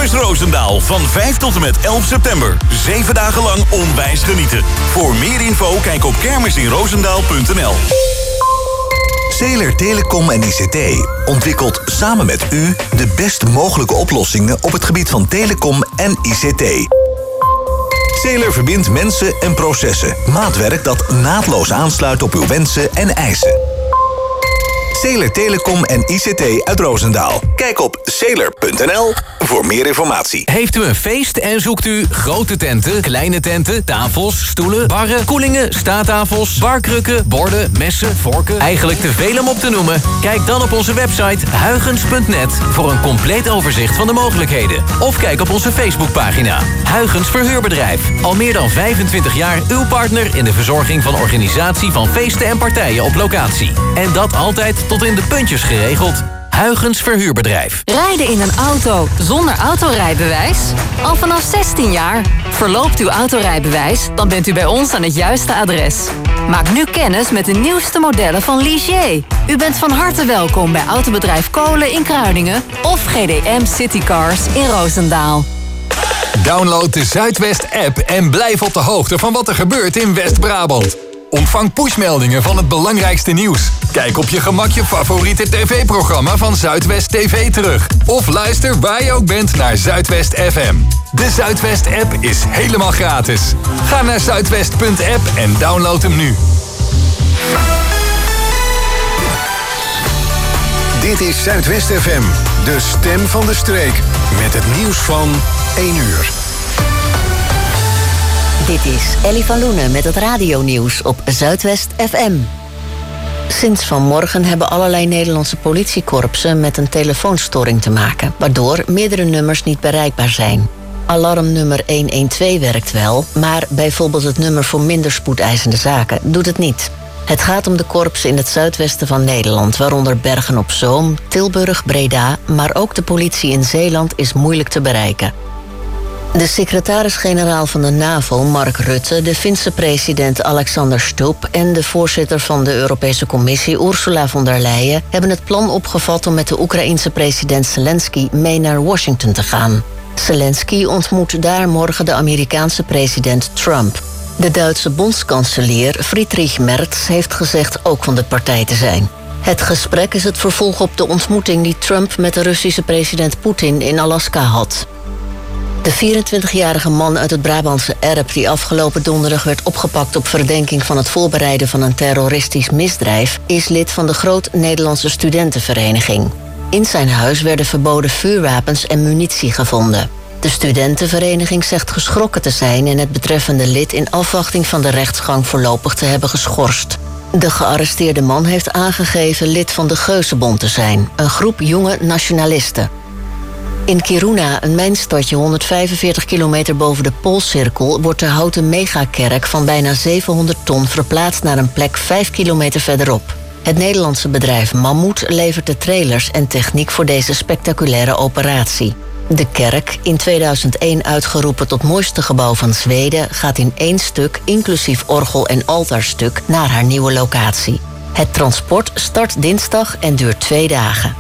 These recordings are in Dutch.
Kermis Roosendaal van 5 tot en met 11 september. 7 dagen lang onwijs genieten. Voor meer info kijk op kermisinroosendaal.nl. Zeeler Telecom en ICT ontwikkelt samen met u de best mogelijke oplossingen op het gebied van telecom en ICT. Zeeler verbindt mensen en processen. Maatwerk dat naadloos aansluit op uw wensen en eisen. Zeeler Telecom en ICT uit Roosendaal. Kijk op zeeler.nl voor meer informatie. Heeft u een feest en zoekt u grote tenten, kleine tenten, tafels, stoelen, barren, koelingen, staattafels, barkrukken, borden, messen, vorken? Eigenlijk te veel om op te noemen? Kijk dan op onze website huygens.net voor een compleet overzicht van de mogelijkheden. Of kijk op onze Facebookpagina. Huygens Verhuurbedrijf. Al meer dan 25 jaar uw partner in de verzorging van organisatie van feesten en partijen op locatie. En dat altijd tot in de puntjes geregeld. Huygens Verhuurbedrijf. Rijden in een auto zonder autorijbewijs? Al vanaf 16 jaar. Verloopt uw autorijbewijs, dan bent u bij ons aan het juiste adres. Maak nu kennis met de nieuwste modellen van Ligier. U bent van harte welkom bij Autobedrijf Kolen in Kruiningen of GDM Citycars in Roosendaal. Download de Zuidwest-app en blijf op de hoogte van wat er gebeurt in West-Brabant. Ontvang pushmeldingen van het belangrijkste nieuws. Kijk op je gemak je favoriete tv-programma van Zuidwest TV terug. Of luister waar je ook bent naar Zuidwest FM. De Zuidwest-app is helemaal gratis. Ga naar zuidwest.app en download hem nu. Dit is Zuidwest FM, de stem van de streek. Met het nieuws van 1 uur. Dit is Ellie van Loenen met het radionieuws op Zuidwest FM. Sinds vanmorgen hebben allerlei Nederlandse politiekorpsen met een telefoonstoring te maken, waardoor meerdere nummers niet bereikbaar zijn. Alarmnummer 112 werkt wel, maar bijvoorbeeld het nummer voor minder spoedeisende zaken doet het niet. Het gaat om de korpsen in het zuidwesten van Nederland, waaronder Bergen-op-Zoom, Tilburg, Breda, maar ook de politie in Zeeland is moeilijk te bereiken. De secretaris-generaal van de NAVO, Mark Rutte, de Finse president Alexander Stubb en de voorzitter van de Europese Commissie, Ursula von der Leyen, hebben het plan opgevat om met de Oekraïense president Zelensky mee naar Washington te gaan. Zelensky ontmoet daar morgen de Amerikaanse president Trump. De Duitse bondskanselier Friedrich Merz heeft gezegd ook van de partij te zijn. Het gesprek is het vervolg op de ontmoeting die Trump met de Russische president Poetin in Alaska had. De 24-jarige man uit het Brabantse Erp die afgelopen donderdag werd opgepakt op verdenking van het voorbereiden van een terroristisch misdrijf, is lid van de Groot-Nederlandse Studentenvereniging. In zijn huis werden verboden vuurwapens en munitie gevonden. De studentenvereniging zegt geschrokken te zijn en het betreffende lid in afwachting van de rechtsgang voorlopig te hebben geschorst. De gearresteerde man heeft aangegeven lid van de Geuzenbond te zijn, een groep jonge nationalisten. In Kiruna, een mijnstadje 145 kilometer boven de Poolcirkel, wordt de houten megakerk van bijna 700 ton verplaatst naar een plek 5 kilometer verderop. Het Nederlandse bedrijf Mammoet levert de trailers en techniek voor deze spectaculaire operatie. De kerk, in 2001 uitgeroepen tot mooiste gebouw van Zweden, gaat in 1 stuk, inclusief orgel en altaarstuk, naar haar nieuwe locatie. Het transport start dinsdag en duurt 2 dagen.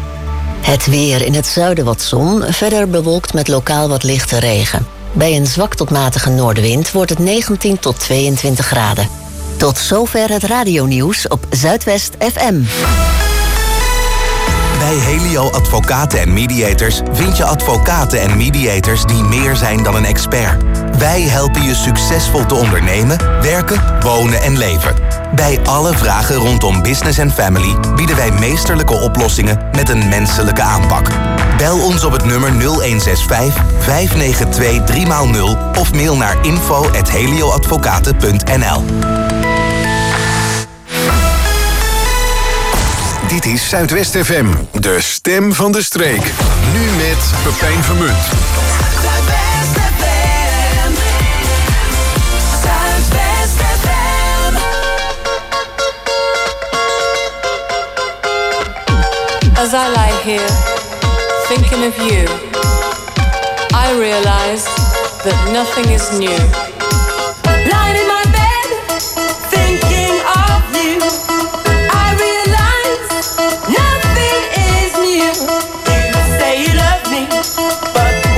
Het weer: in het zuiden wat zon, verder bewolkt met lokaal wat lichte regen. Bij een zwak tot matige noordenwind wordt het 19 tot 22 graden. Tot zover het radionieuws op Zuidwest FM. Bij Helio Advocaten en Mediators vind je advocaten en mediators die meer zijn dan een expert. Wij helpen je succesvol te ondernemen, werken, wonen en leven. Bij alle vragen rondom business en family bieden wij meesterlijke oplossingen met een menselijke aanpak. Bel ons op het nummer 0165 592 3x0 of mail naar info@helioadvocaten.nl. Dit is Zuidwest FM, de stem van de streek. Nu met Pepijn Vermunt. As I lie here, thinking of you, I realize that nothing is new. Lying in my bed, thinking of you, I realize nothing is new. You say you love me, but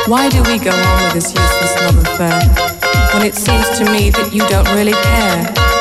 Why do we go on with this useless love affair when it seems to me that you don't really care?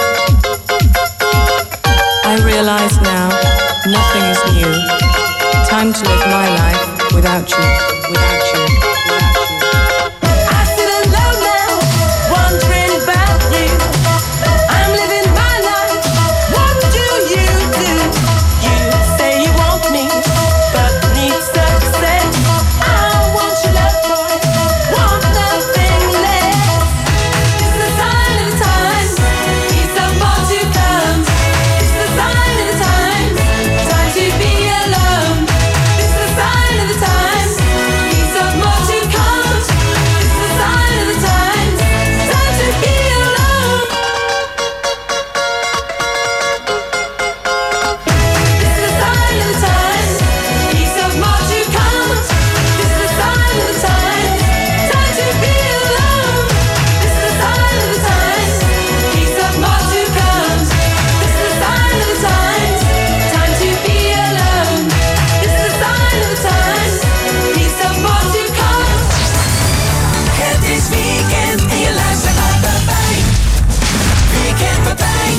I realize now nothing is new. Time to live my life without you, without you, without you. I sit alone now, wondering about you. I'm living my life. What do? You say you want me, but need success. I want your love, boy, want nothing less. It's the sign of the times, it's of more to come. It's the sign of the times, time to be alone. It's the sign of the times, it's of more to come. It's the sign of the times, time to be alone. It's the sign of the times, it's of more to come. It's the sign of the times, time to be alone. It's the sign of the times, it's of more to come. It's the sign of the times, time to be alone. It's the sign of the times, it's of more to come. Het is weekend en je luistert naar Pepijn. Weekend Pepijn.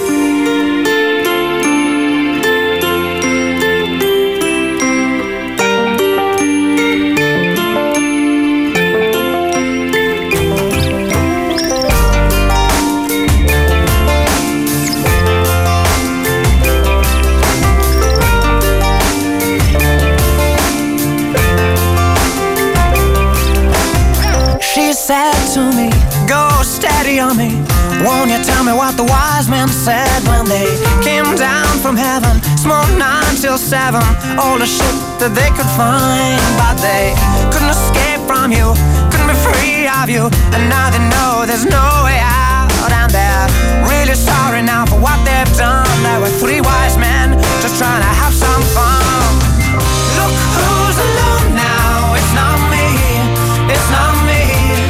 She said to me, go steady on me. Won't you tell me what the wise men said when they came down from heaven? Smoked 9 till 7, all the shit that they could find. But they couldn't escape from you, couldn't be free of you. And now they know there's no way out. And they're really sorry now for what they've done. There were 3 wise men just trying to have some fun. Look who's alone now, it's not me, it's not me.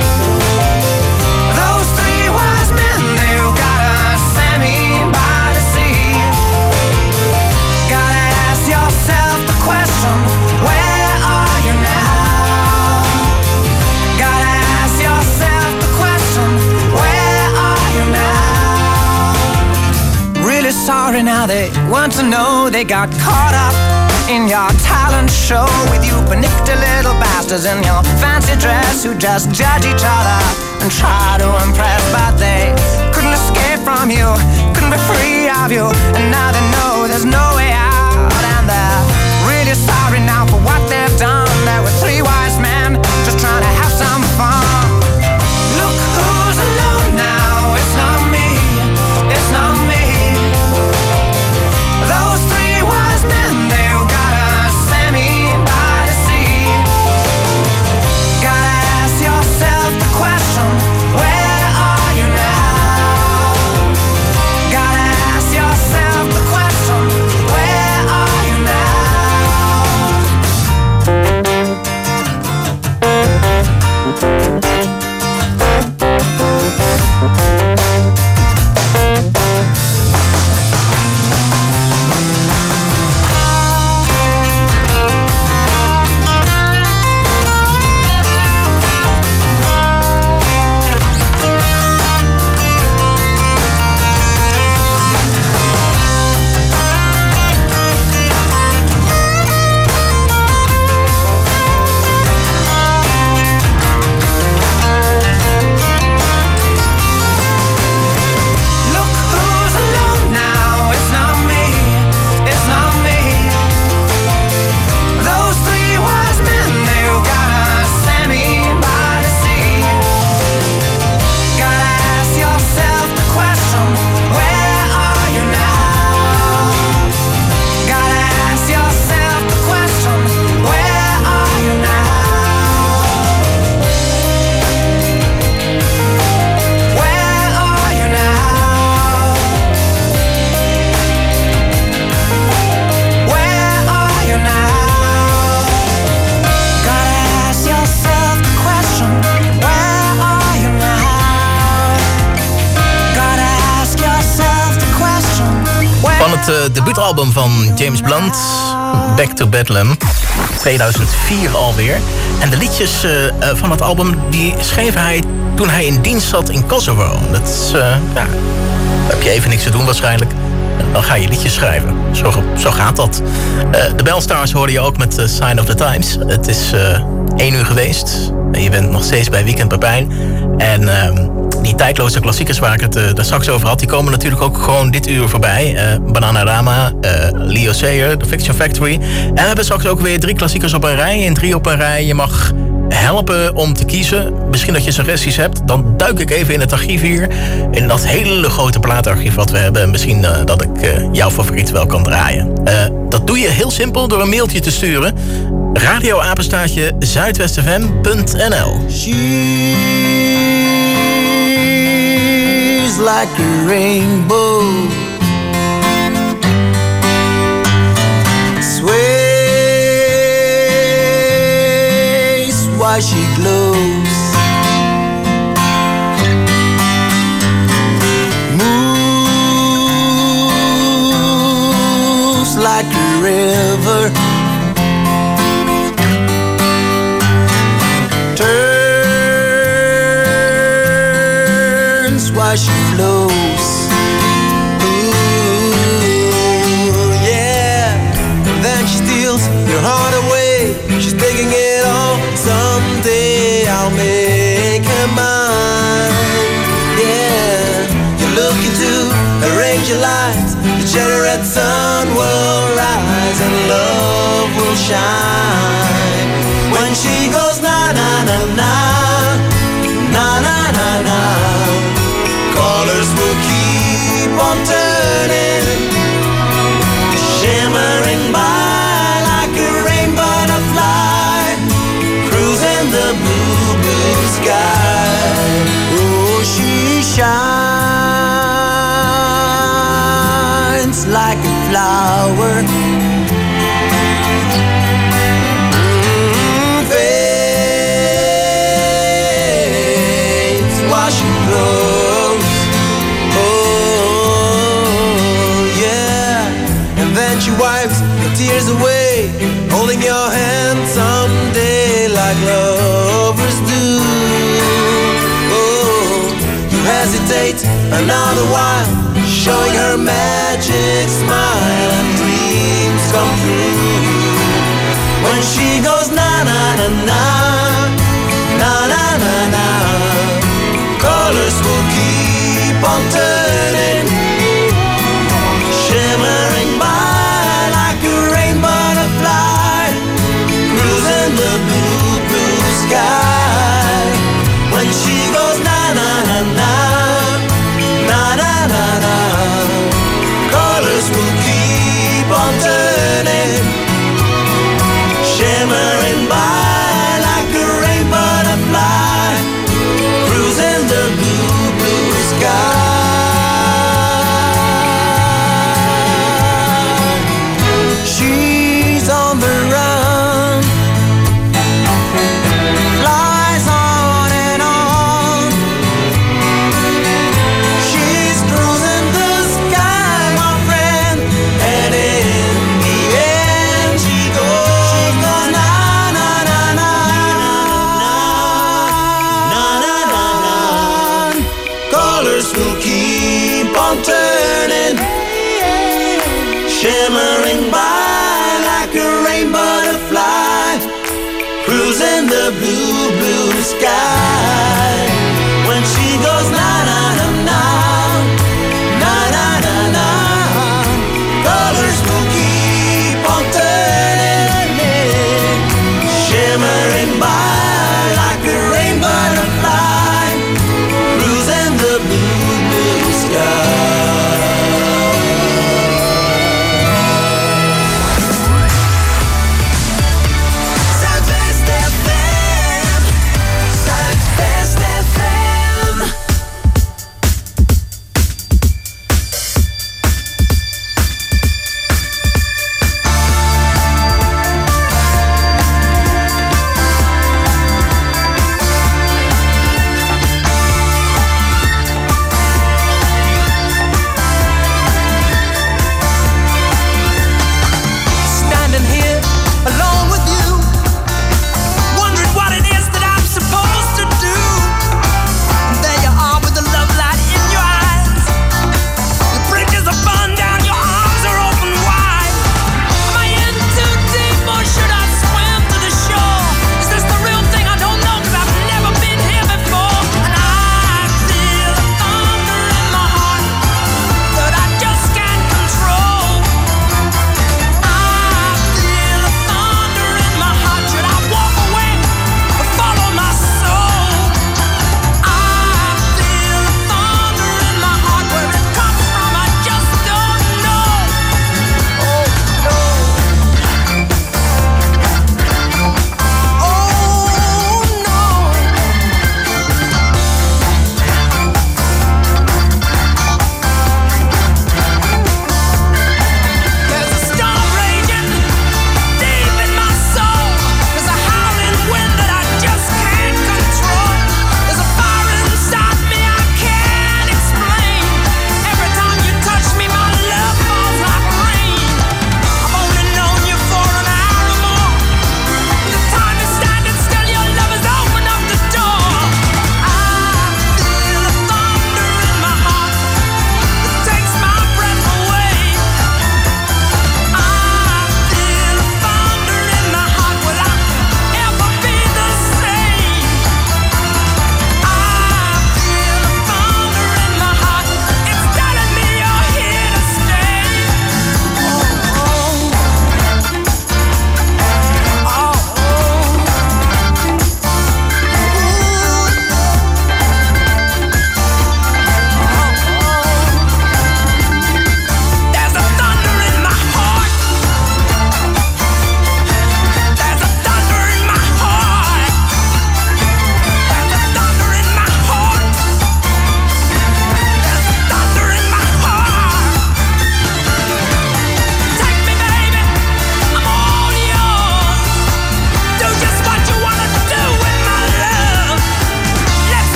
Those 3 wise men, they've got a semi by the sea. Gotta ask yourself the question, where are you now? Gotta ask yourself the question, where are you now? Really sorry now, they want to know they got caught up in your talent show with you panicked little bastards in your fancy dress who just judge each other and try to impress. But they couldn't escape from you, couldn't be free of you. And now they know there's no way out. And they're really sorry now for what they've done. There were 3 wise men just trying to have some fun. Look who's alone now, it's not me, it's not me. Those 3 wise men, they've got a semi by the sea. Gotta ask yourself the question, where are you now? Gotta ask yourself the question, where are you Van het debuutalbum van James Blunt, Back to Bedlam. 2004 alweer. En de liedjes van het album die schreef hij toen hij in dienst zat in Kosovo. Dat is, daar heb je even niks te doen waarschijnlijk. Dan ga je liedjes schrijven. Zo gaat dat. De Belstars hoorde je ook met Sign of the Times. Het is 1 uur geweest. Je bent nog steeds bij Weekend Pepijn. En die tijdloze klassiekers waar ik het daar straks over had... die komen natuurlijk ook gewoon dit uur voorbij. Bananarama, Leo Sayer, The Fiction Factory. En we hebben straks ook weer 3 klassiekers op een rij. En 3 op een rij. Je mag helpen om te kiezen. Misschien dat je suggesties hebt. Dan duik ik even in het archief hier. In dat hele grote plaatarchief wat we hebben. En misschien dat ik jouw favoriet wel kan draaien. Dat doe je heel simpel door een mailtje te sturen. radioapenstaartje zuidwestfm.nl. She's like a rainbow, sways while she glows, moves like a river, while she flows. Ooh, yeah. And then she steals your heart away. She's taking it all. Someday I'll make her mine. Yeah. You look into her angel eyes. The generate sun will rise and love will shine. When she goes na na na na, na na na na. Colors will keep on turning, shimmering by like a rainbow butterfly, cruising the blue, blue sky. Oh, she shines like a flower, fades while she grows. She wipes the tears away, holding your hand someday like lovers do. Oh, you hesitate another while, showing her magic smile and dreams come true. When she goes na na na na, na na na na, colors will keep on turning, shimmering by the blue, blue sky. When she goes na na na na, na na na na, colors will keep on turning, shimmering by like a rainbow butterfly, cruising the blue, blue sky. She's on the run, flies on and on. She's cruising the sky, my friend, and in the end she goes na na na na, na na na na. Colors will keep on turning, shimmering by like a rainbow butterfly, cruising the blue, blue sky. When she goes na na na na, na na na na, colors will keep on turning, shimmering by like a rainbow butterfly, cruising the blue, blue sky. Zuidwest FM.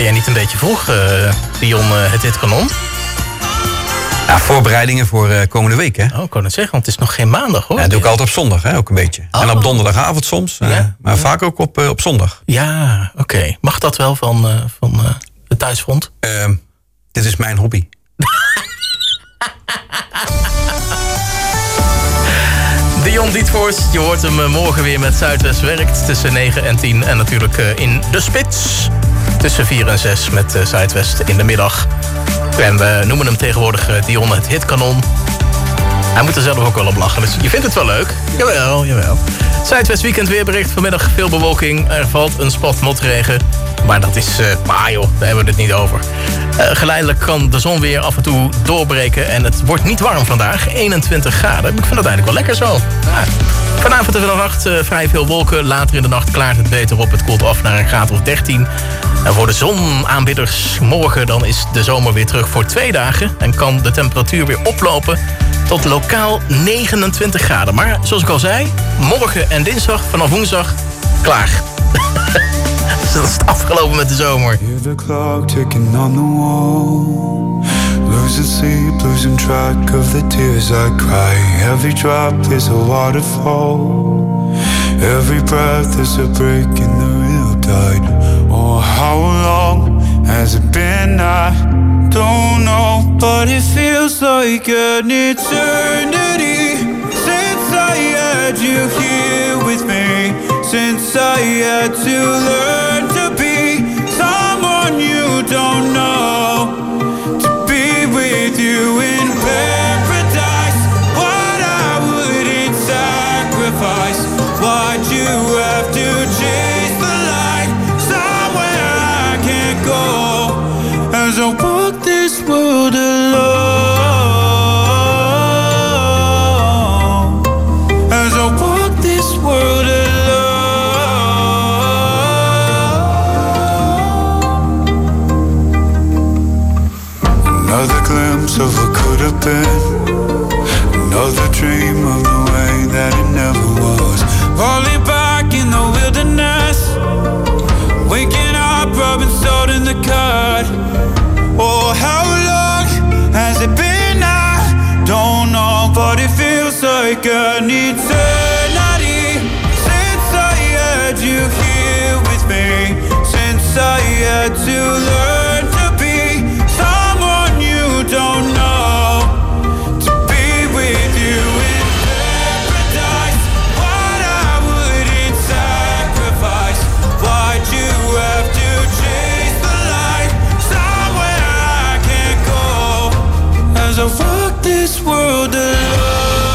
Ben jij niet een beetje vroeg, Dion, het hitkanon? Ja, voorbereidingen voor komende week, hè? Oh, ik kan het zeggen, want het is nog geen maandag, hoor. Ja, dat doe ik altijd op zondag, hè, ook een beetje. Oh. En op donderdagavond soms, maar vaak ook op zondag. Ja, oké. Mag dat wel van het thuisfront? Dit is mijn hobby. Dion Dietvoort, je hoort hem morgen weer met Zuidwest Werkt tussen 9 en 10. En natuurlijk in de spits tussen 4 en 6 met Zuidwest in de middag. En we noemen hem tegenwoordig Dion het hitkanon. Hij moet er zelf ook wel op lachen, dus je vindt het wel leuk. Jawel, jawel. Zuidwest weekend weerbericht. Vanmiddag veel bewolking. Er valt een spot motregen. Maar dat is, joh, daar hebben we het niet over. Geleidelijk kan de zon weer af en toe doorbreken. En het wordt niet warm vandaag. 21 graden. Ik vind dat eigenlijk wel lekker zo. Ja. Vanavond en vannacht vrij veel wolken. Later in de nacht klaart het beter op. Het koelt af naar een graad of 13. En voor de zonaanbidders morgen dan is de zomer weer terug voor 2 dagen. En kan de temperatuur weer oplopen tot lokaal 29 graden. Maar zoals ik al zei, morgen en dinsdag vanaf woensdag klaar. Dus dat is het afgelopen met de zomer. Hear the clock ticking on the wall. Losing sleep, losing track of the tears I cry. Every drop is a waterfall. Every breath is a break in the real tide. Oh, how long has it been? I don't know, but it feels like an eternity since I had you here with me. Since I had to learn to be someone you don't know, to be with you in paradise. What I wouldn't sacrifice, what you have to chase the light, somewhere I can't go as I walk this world alone. As I walk this world alone. Another glimpse of what could have been. Another dream of the way that it never was. Falling back in the wilderness. Waking up, rubbing salt in the cut. Oh, how long has it been? I don't know, but it feels like an eternity since I had you here with me. Since I had to learn to be someone you don't know, to be with you in paradise. What I wouldn't sacrifice, what you have to chase the light, somewhere I can't go as I walk this world alone.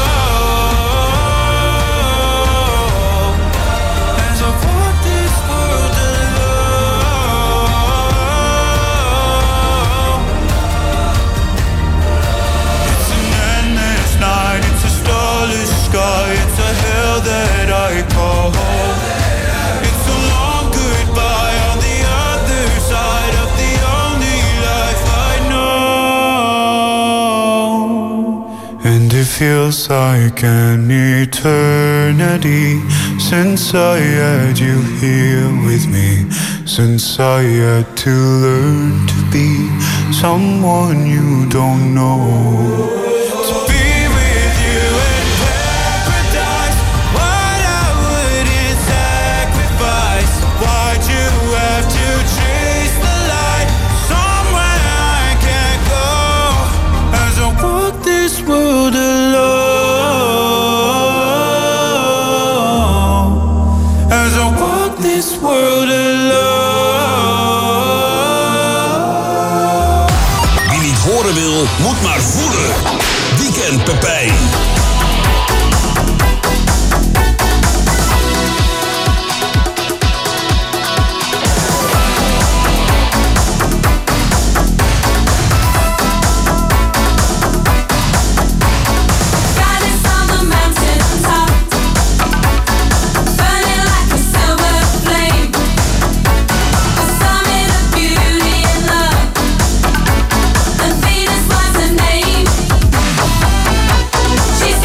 As I walk this world alone. It's an endless night, it's a starless sky, it's a hell that I call home. It's a long goodbye on the other side of the only life I know. And it feels like an eternity since I had you here with me. Since I had to learn to be someone you don't know. To be with you in paradise. What I wouldn't sacrifice, what you have to chase the light, somewhere I can't go as I walk this world alone. As I walk this world alone. Wie niet horen wil, moet maar voelen. Weekend Pepijn. She's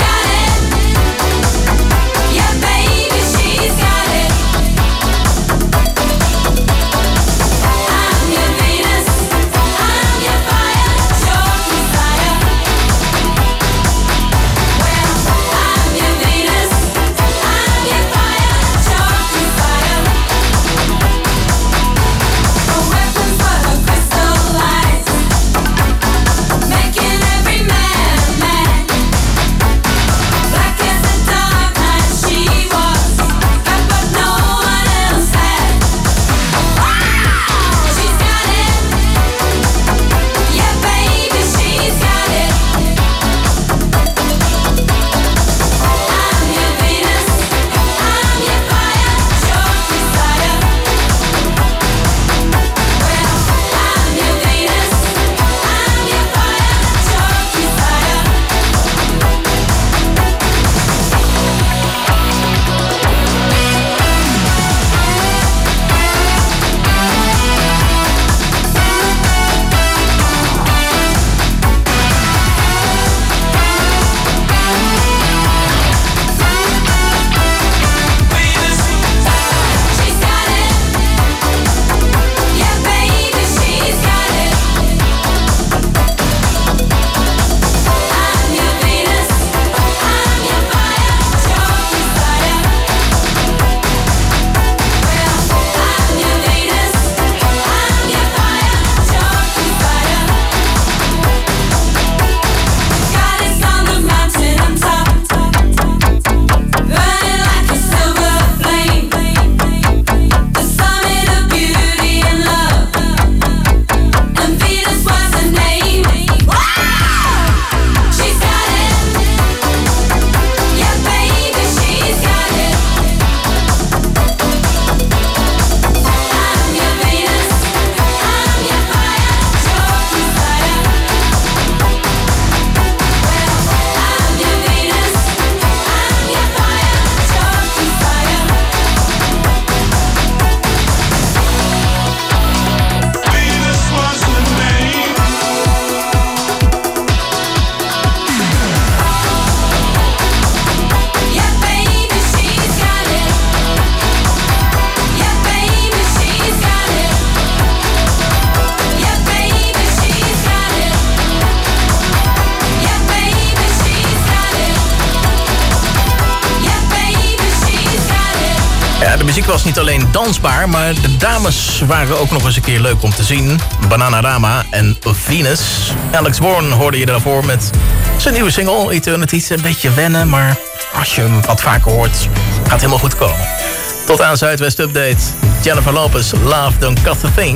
Ja, de muziek was niet alleen dansbaar, maar de dames waren ook nog eens een keer leuk om te zien. Bananarama en Venus. Alex Warren hoorde je daarvoor met zijn nieuwe single Eternity. Een beetje wennen, maar als je hem wat vaker hoort, gaat het helemaal goed komen. Tot aan Zuidwest Update. Jennifer Lopez, Love Don't Cost a Thing.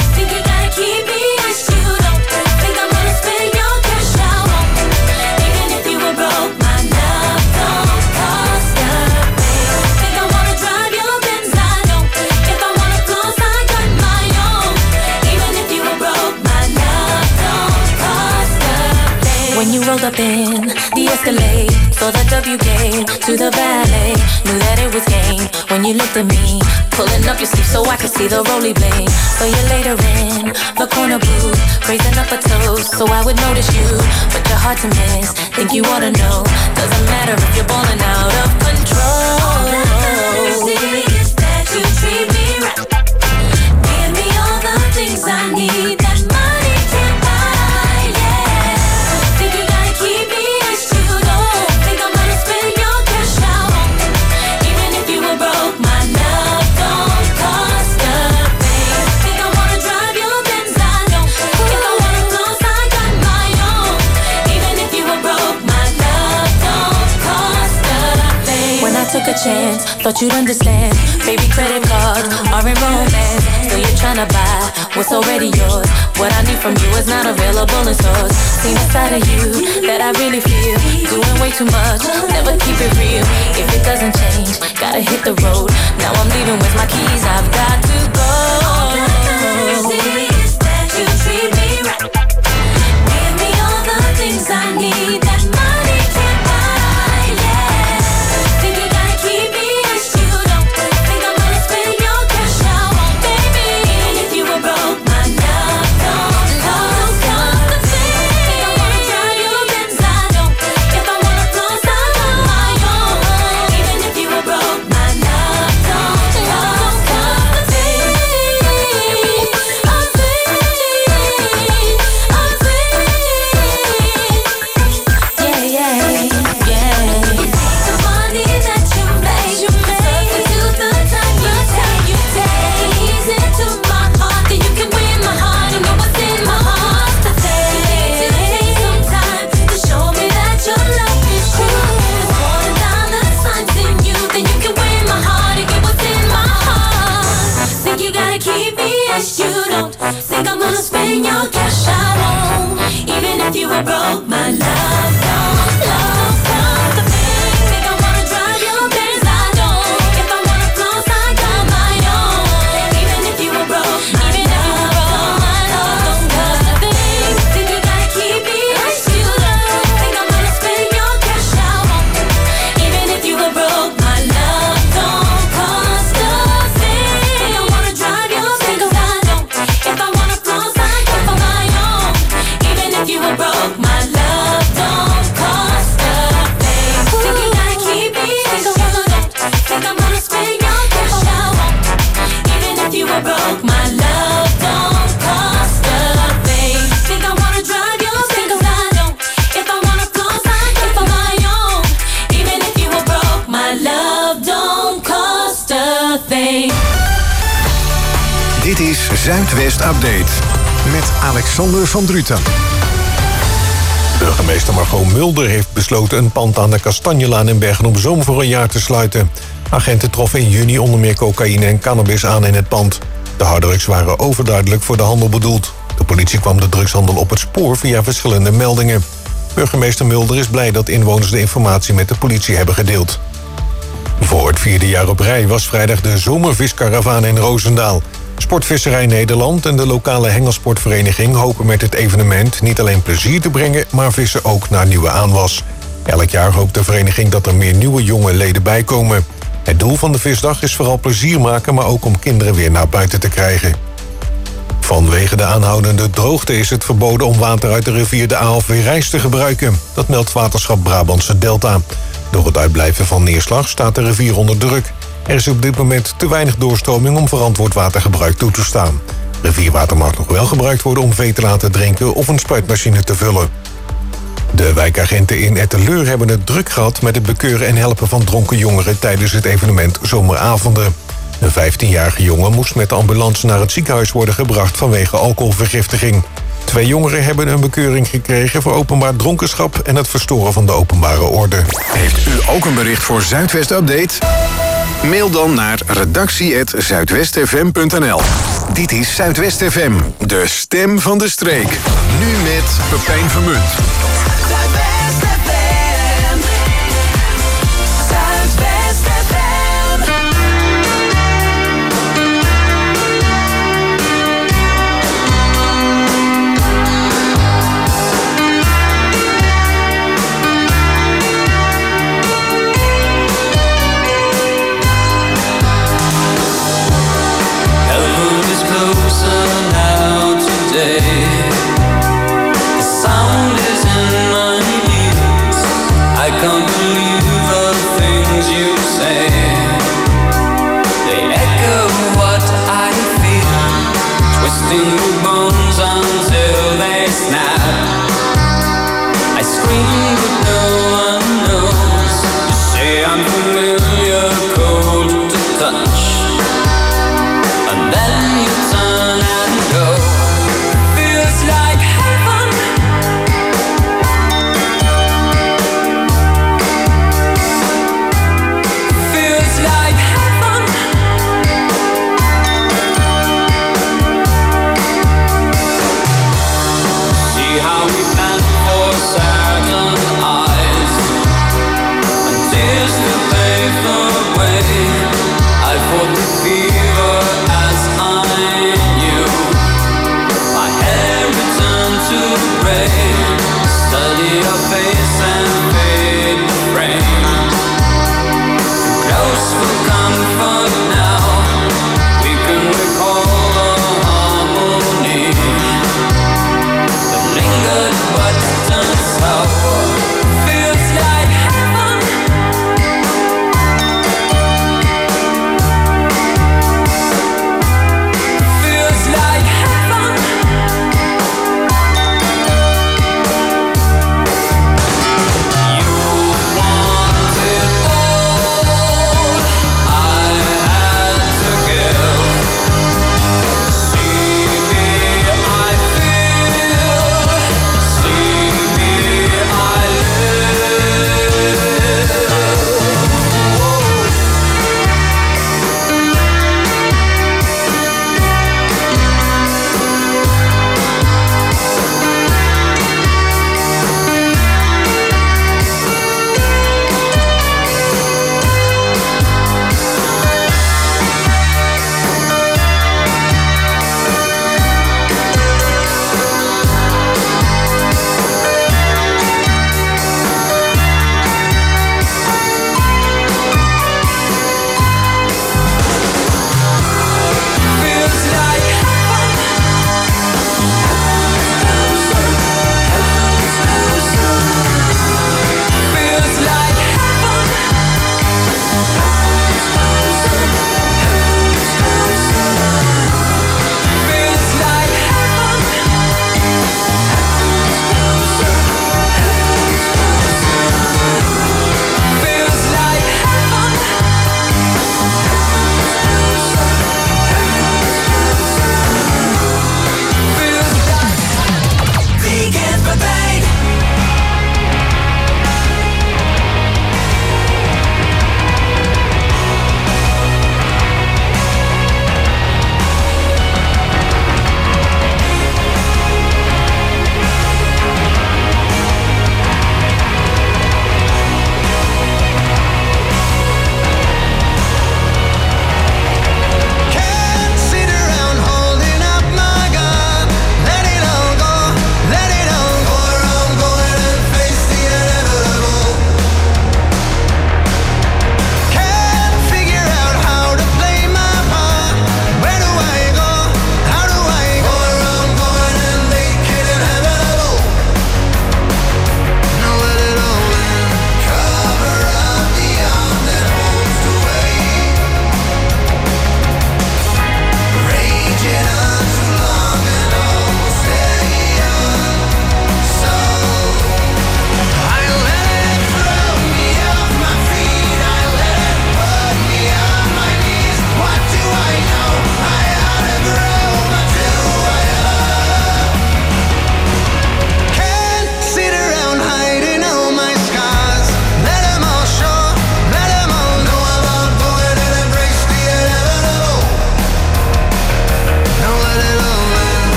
When you rolled up in the Escalade, saw the W game to the ballet, knew that it was game when you looked at me, pulling up your sleeve so I could see the roly blade. So you later in the corner booth, raising up a toast so I would notice you, but you're hard to miss, think you ought to know, doesn't matter if you're balling out of control. All that matters is that you treat me right, give me all the things I need that money can't buy. Took a chance, thought you'd understand. Baby, credit cards are in romance. Still you're trying to buy what's already yours. What I need from you is not available in stores. Seen a side of you that I really feel. Doing way too much, never keep it real. If it doesn't change, gotta hit the road. Now I'm leaving with my keys, I've got to go. All that matters is that you treat me right. Give me all the things I need that money can't buy. Think I'm gonna spend your cash I won't. Even if you were broke, my love don't the thing. Think I wanna drive your Benz, I don't. If I wanna floss, I got my own. Even if you were broke, my love don't cost a thing. Think you gotta keep me as you love. Think I'm gonna spend your cash I won't. Even if you were broke, my love don't cost a thing. Think I wanna drive your Benz, I don't. If I wanna floss, I got my own. Even if you were broke, my love don't cost a thing. Think you gotta keep me as you don't. Think I'm gonna spend your cash I won't. Even if you were broke, my love don't cost a thing. Think I wanna drive your Benz, I don't. If I wanna floss, I got my own. Even if you were broke, my love don't cost a thing. Dit is Zuidwest Update met Alexander van Druten. Burgemeester Margot Mulder heeft besloten een pand aan de Kastanjelaan in Bergen op Zoom voor een jaar te sluiten. Agenten troffen in juni onder meer cocaïne en cannabis aan in het pand. De harddrugs waren overduidelijk voor de handel bedoeld. De politie kwam de drugshandel op het spoor via verschillende meldingen. Burgemeester Mulder is blij dat inwoners de informatie met de politie hebben gedeeld. Voor het 4e jaar op rij was vrijdag de zomerviskaravaan in Roosendaal. Sportvisserij Nederland en de lokale hengelsportvereniging hopen met het evenement niet alleen plezier te brengen, maar vissen ook naar nieuwe aanwas. Elk jaar hoopt de vereniging dat er meer nieuwe jonge leden bijkomen. Het doel van de visdag is vooral plezier maken, maar ook om kinderen weer naar buiten te krijgen. Vanwege de aanhoudende droogte is het verboden om water uit de rivier de A of Weerijs te gebruiken. Dat meldt Waterschap Brabantse Delta. Door het uitblijven van neerslag staat de rivier onder druk. Er is op dit moment te weinig doorstroming om verantwoord watergebruik toe te staan. Rivierwater mag nog wel gebruikt worden om vee te laten drinken of een spuitmachine te vullen. De wijkagenten in Etteleur hebben het druk gehad met het bekeuren en helpen van dronken jongeren tijdens het evenement Zomeravonden. Een 15-jarige jongen moest met de ambulance naar het ziekenhuis worden gebracht vanwege alcoholvergiftiging. 2 jongeren hebben een bekeuring gekregen voor openbaar dronkenschap en het verstoren van de openbare orde. Heeft u ook een bericht voor Zuidwest Update? Mail dan naar redactie@zuidwestfm.nl. Dit is Zuidwest FM, de stem van de streek. Nu met Pepijn Vermunt. Closer now today. The sound is in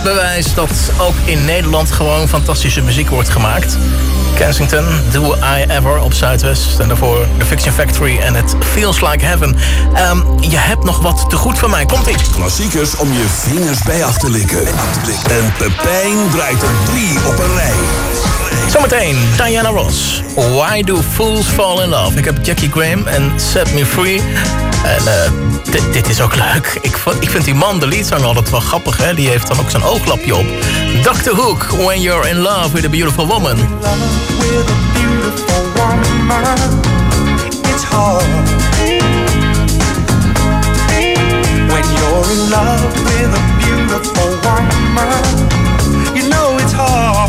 bewijs dat ook in Nederland gewoon fantastische muziek wordt gemaakt. Kensington, Do I Ever op Zuidwest. En daarvoor The Fiction Factory en het Feels Like Heaven. Je hebt nog wat te goed van mij. Komt-ie. Klassiekers om je vingers bij af te likken. En Pepijn draait er 3 op een rij. Zometeen Diana Ross. Why Do Fools Fall in Love? Ik heb Jackie Graham en Set Me Free. En dit is ook leuk. Ik vind die man, de leadzanger, altijd wel grappig. Hè? Die heeft dan ook zijn ooglapje op. Dr. Hook, When You're in Love with a Beautiful Woman. With a beautiful woman, it's hard. When you're in love with a beautiful woman, you know it's hard.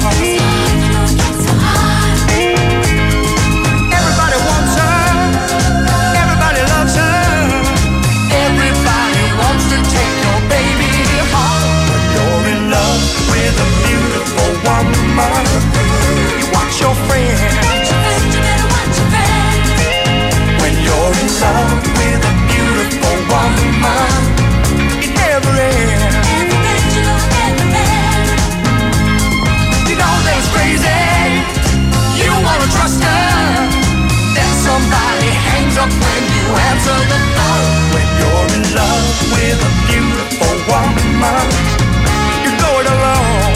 Everybody wants her, everybody loves her, everybody wants to take your baby home. When you're in love with a beautiful woman, you watch your friends. When you're in love with a beautiful woman, it never ends. You know that's crazy. You wanna trust her, then somebody hangs up when you answer the phone. When you're in love with a beautiful woman, you go it alone.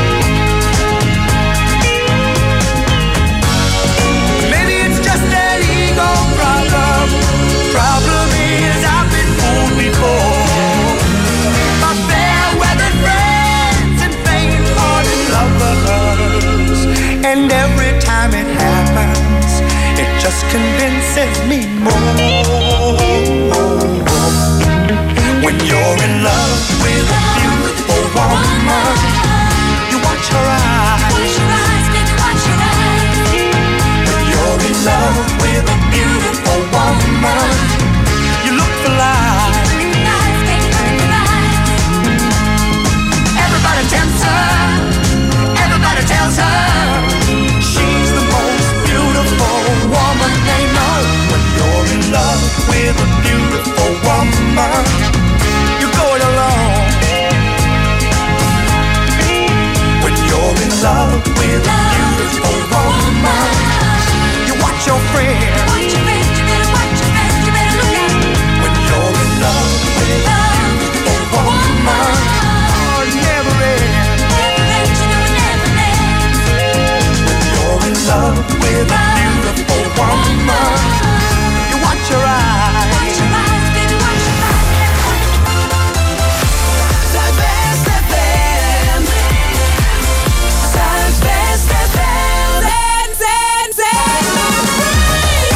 Maybe it's just an ego problem. Problem is I've been fooled before. My fair weather friends and faint-hearted lovers, and every time it happens, it just convinces me more. When you're in love with a beautiful woman, you watch her eyes. When you're in love with a beautiful woman, you look for life. Everybody tempts her, everybody tells her she's the most beautiful woman they know. When you're in love with a beautiful woman, you go it alone. When you're in love with a beautiful woman, you watch your friends. When you're in love with a beautiful woman, oh, it never ends. When you're in love with a beautiful woman, you watch your eyes. Zuidwest FM. Zuidwest FM.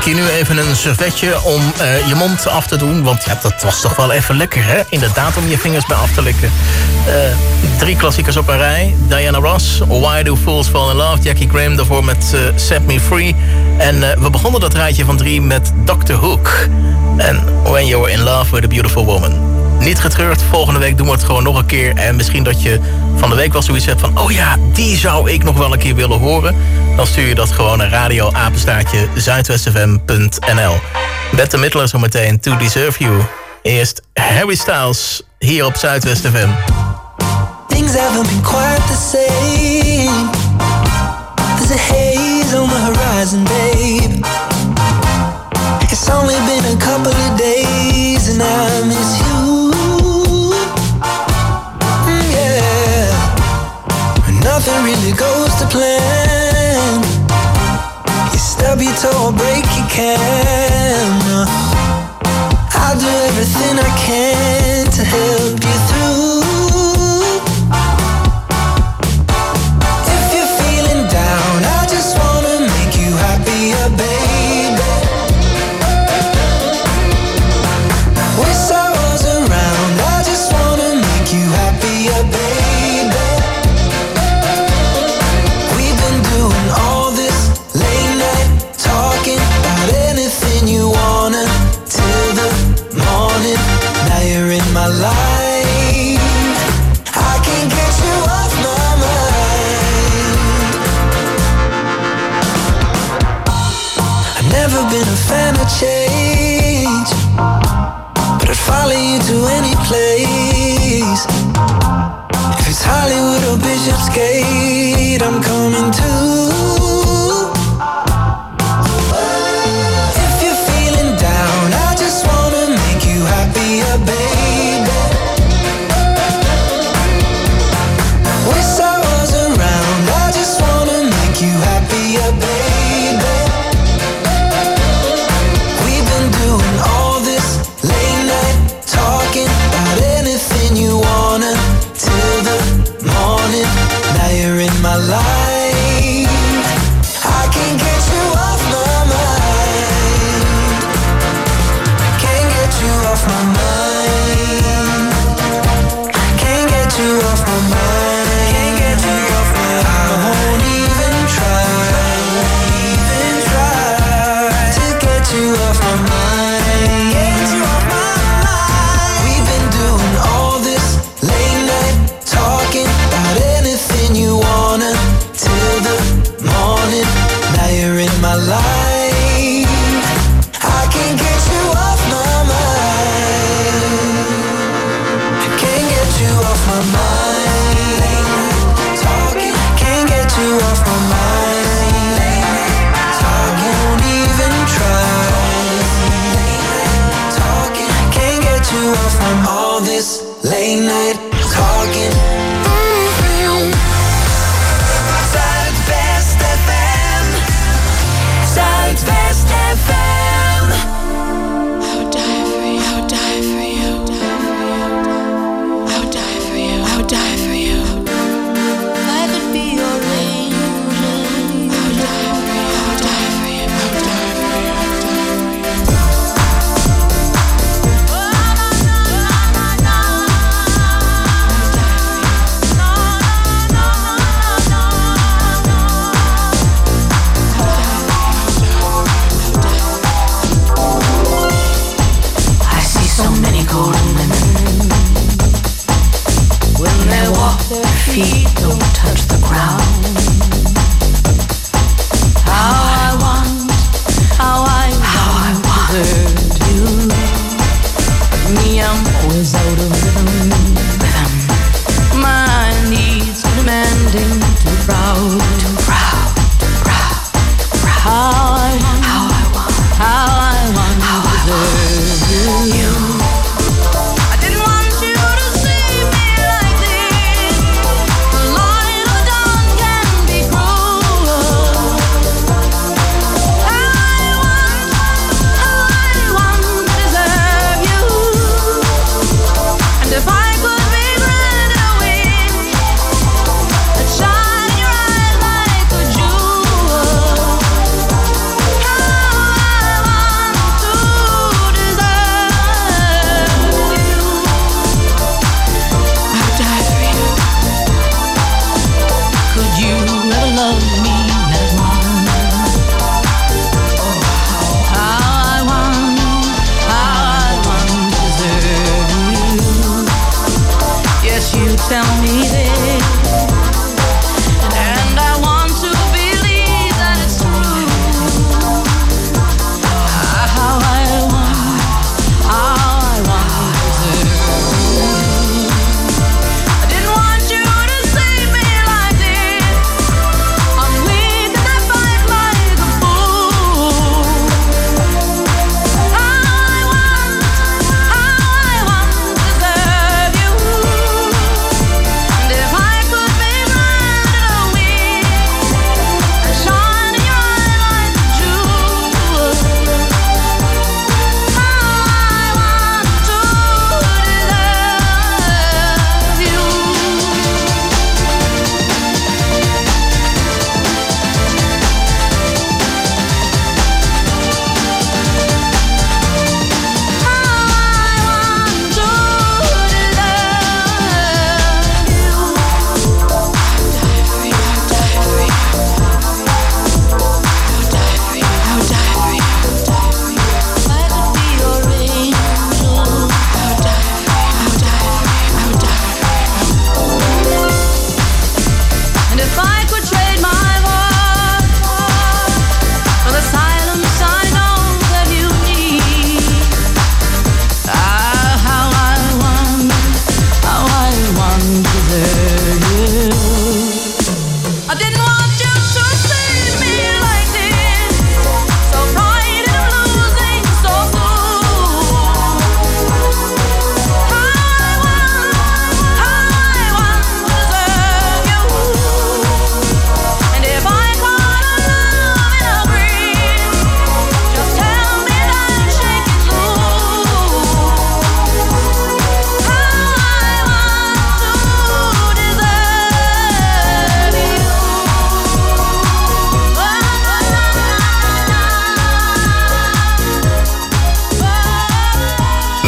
ik je nu even een servetje om je mond af te doen. Want ja, dat was toch wel even lekker, hè? Inderdaad, om je vingers bij af te likken. 3 klassiekers op een rij. Diana Ross, Why Do Fools Fall in Love. Jackie Graham daarvoor met Set Me Free. En we begonnen dat rijtje van 3 met Dr. Hook. En When You're in Love with a Beautiful Woman. Niet getreurd, volgende week doen we het gewoon nog een keer. En misschien dat je van de week wel zoiets hebt van... oh ja, die zou ik nog wel een keer willen horen. Dan stuur je dat gewoon naar radio@zuidwestfm.nl. Bette Midler zometeen, To Deserve You. Eerst Harry Styles, hier op Zuidwest FM. Things haven't been quite the same. There's a haze on the horizon, babe. It's only been a couple of days and I miss you. Yeah. Nothing really goes to plan. You stub your toe or break your can. I'll do everything I can to help you through. If you're feeling down, I just wanna make you happier, baby. Change, but I'd follow you to any place. If it's Hollywood or Bishopsgate, I'm coming too. If you're feeling down, I just wanna make you happier, baby. Wish I was around, I just wanna make you happier, baby. My life, I can't get you off my mind. Can't get you off my mind. Can't get you off my mind. Can't get you off my mind. I won't even try to get you off my mind. Get you off my mind. We've been doing all this late night talking about anything you want. Till the morning, now you're in my life. I can't get you off my mind. I can't get you off my mind. Talking, can't get you off my mind. Talking, won't even try. Talking, can't get you off from all this late night talking. Zuidwest FM. I'll die for you. I'll die for you. I'll die for you. I'll die for you. I could be your angel. I'll die for you. I'll die for you. I'll die for you. I'll die for you. Their feet don't touch the ground. How I want you. Me, I'm always out of rhythm. My needs demanding too proud. How I want to deserve you.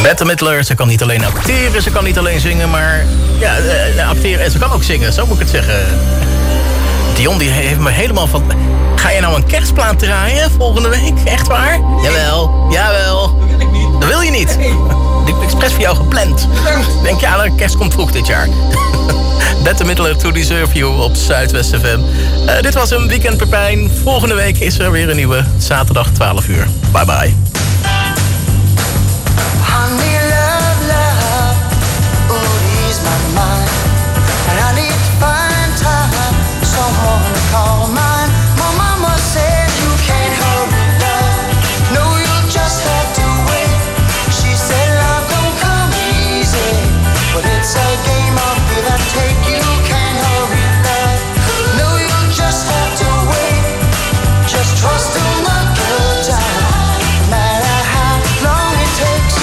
Bette Midler, ze kan niet alleen acteren, ze kan niet alleen zingen, maar... Ja, acteren en ze kan ook zingen, zo moet ik het zeggen. Dion die heeft me helemaal van... Ga je nou een kerstplaat draaien volgende week? Echt waar? Jawel, jawel. Dat wil ik niet. Dat wil je niet? Nee. Ik heb expres voor jou gepland. Denk je, de kerst komt vroeg dit jaar. Bette Midler, To Deserve You op Zuidwest FM. Dit was een Weekend Pepijn. Volgende week is er weer een nieuwe. Zaterdag 12 uur. Bye bye. Trust in the good time, no matter how long it takes.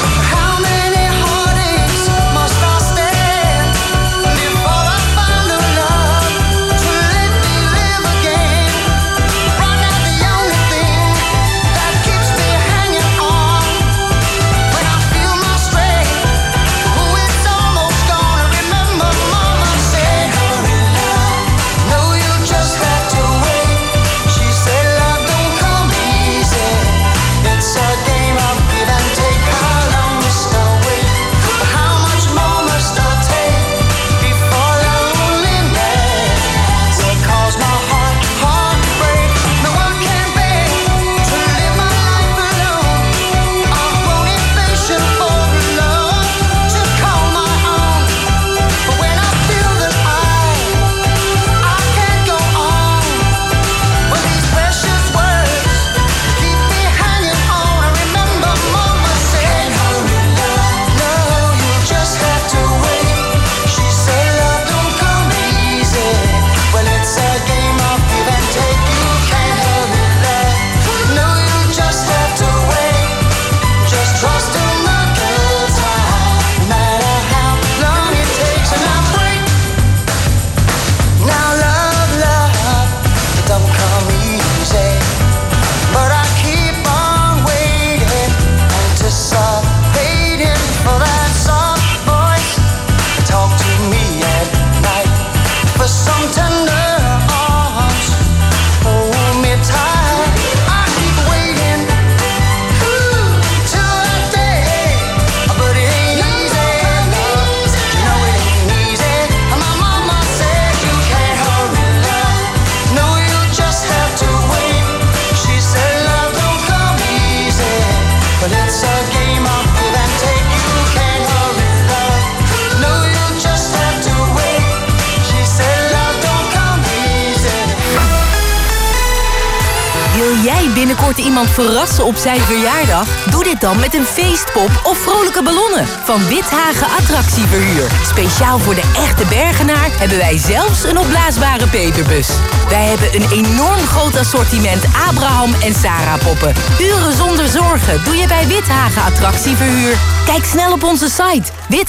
binnenkort iemand verrassen op zijn verjaardag? Doe dit dan met een feestpop of vrolijke ballonnen van Withagen Attractieverhuur. Speciaal voor de echte Bergenaar hebben wij zelfs een opblaasbare peperbus. Wij hebben een enorm groot assortiment Abraham en Sarah poppen. Uren zonder zorgen doe je bij Withagen Attractieverhuur. Kijk snel op onze site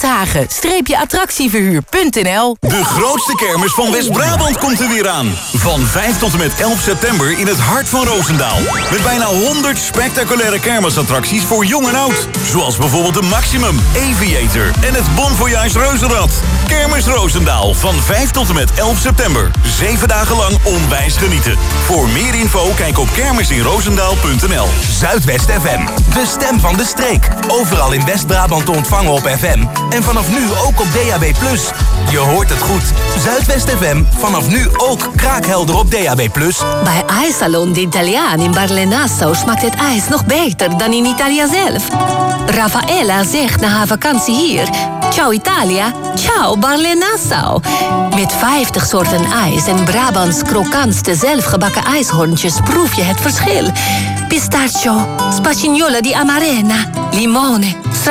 withagen-attractieverhuur.nl. De grootste kermis van West-Brabant komt er weer aan. Van 5 tot en met 11 september in het hart van Roosendaal. Met bijna 100 spectaculaire kermisattracties voor jong en oud. Zoals bijvoorbeeld de Maximum, Aviator en het Bon Voyage Reuzenrad. Kermis Roosendaal van 5 tot en met 11 september. 7 dagen lang onwijs genieten. Voor meer info kijk op kermisinroosendaal.nl. Zuidwest FM, de stem van de streek. Overal in West-Brabant te ontvangen op FM. En vanaf nu ook op DAB+. Je hoort het goed. Zuidwest FM, vanaf nu ook kraakhelder op DAB+. Bij IJssalon de Italiaan in Barlenasso smaakt het ijs nog beter dan in Italië zelf. Raffaella zegt na haar vakantie hier: ciao Italia, ciao Barlenasso. Met 50 soorten ijs en Brabants krokantste zelfgebakken ijshoorntjes proef je het verschil. Pistachio, spagnola di amarena, limone,